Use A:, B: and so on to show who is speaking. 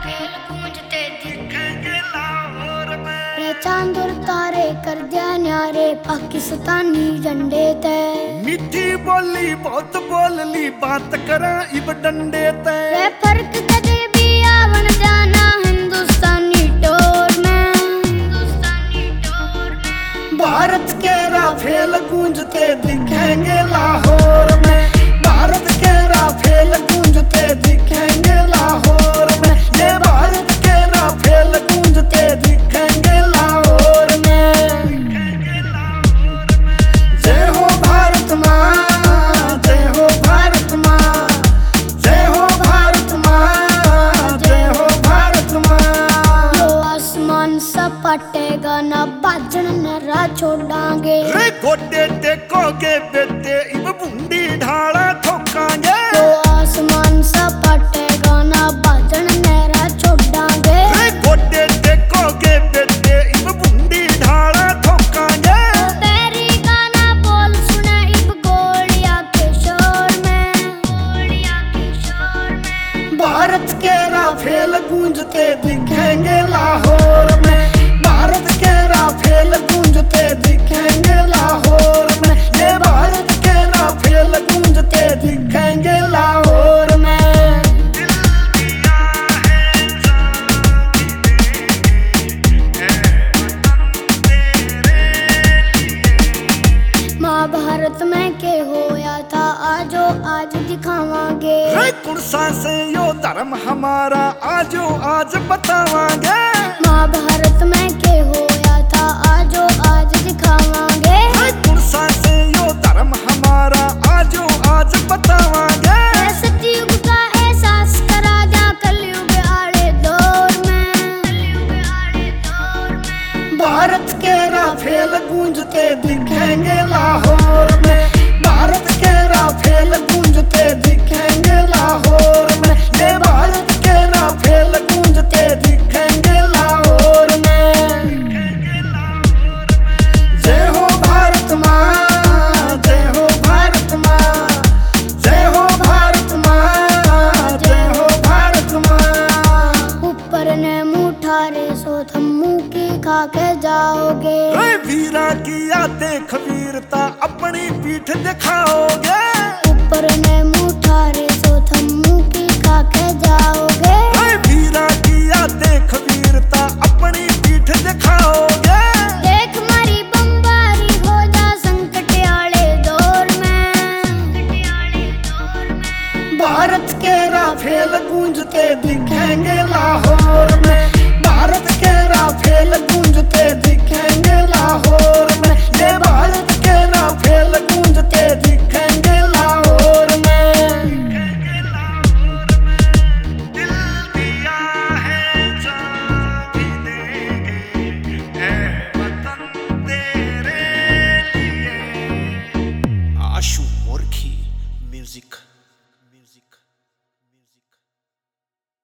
A: Rafale गूंजते दिखेंगे लाहौर में। रे चांद और तारे कर दिया न्यारे पाकिस्तानी झंडे ते।
B: मीठी बोली बहुत बोल ली बात करा इब डंडे ते।
A: रे फर्क कदे भी आवन जाना हिंदुस्तानी टोर में, हिंदुस्तानी टोर में।
B: भारत के राफेल गूंजते दिखेंगे लाहौर में। भारत के राफेल गूंजते दिखेंगे लाहौर में। ये भारत के राफेल गूंजते दिखेंगे लाहौर में। जय हो भारत माँ, जय हो भारत माँ, जय हो भारत माँ, जय हो भारत माँ।
A: जो आसमान सपाटेगा ना बाजन नरा छोड़ांगे।
B: रे गोडे टेकोगे बेटे इब बूंदी ढाला ठोकांगे।
A: जो आसमान सपाटेगा ना बाजन नरा छोड़ांगे।
B: रे गोडे टेकोगे बेटे इब बूंदी ढाला ठोकांगे।
A: तेरी गाना बोल सुने इब गोलियां के शोर में, गोलियां के शोर में।
B: भारत के राफेल गूंजते दिखेंगे लाहौर में। भारत के राफेल गूंजते दिखेंगे लाहौर में। ये भारत के राफेल गूंजते दिखेंगे लाहौर में।
A: महाभारत में के होया था आजो आज दिखावांगे।
B: रे कुर्सा से यो धर्म हमारा आजो आज बतावांगे।
A: महाभारत में के होया था आजो आज दिखावांगे।
B: रे कुर्सा से यो धर्म हमारा आजो आज बतावांगे।
A: सतयुग का एहसास करा जा कलयुग आड़े दौर में, कलयुग आड़े दौर में।
B: भारत के राफेल गूंजते दिखेंगे लाहौर में। भारत के राफेल गूंजते दिखेंगे लाहौर में। ये भारत के राफेल गूंजते दिखेंगे लाहौर में। जय हो भारत माँ, जय हो भारत माँ, जय हो भारत माँ, जय हो भारत माँ।
A: ऊपर ने मुठारे सो थम्मू की खा के जाओगे।
B: रे वीरा किया देख वीरता अपनी पीठ दिखाओगे।
A: ऊपर ने मुठारे सो थम्मू की खा के जाओगे।
B: रे वीरा किया देख वीरता अपनी पीठ दिखाओगे।
A: देख मारी बमबारी हो जा संकट आले दौर में, संकट आले दौर में।
B: भारत के राफेल गूंजते दिखेंगे लाहौर में। भारत के राफेल गूंजते दिखेंगे